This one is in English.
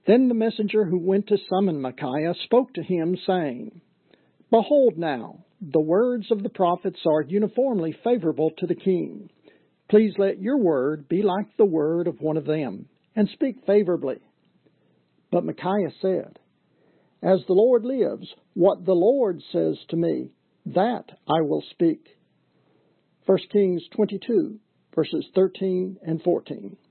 Then the messenger who went to summon Micaiah spoke to him, saying, Behold now, the words of the prophets are uniformly favorable to the king. Please let your word be like the word of one of them, and speak favorably. But Micaiah said, As the Lord lives, what the Lord says to me, that I will speak. 1 Kings 22, verses 13 and 14.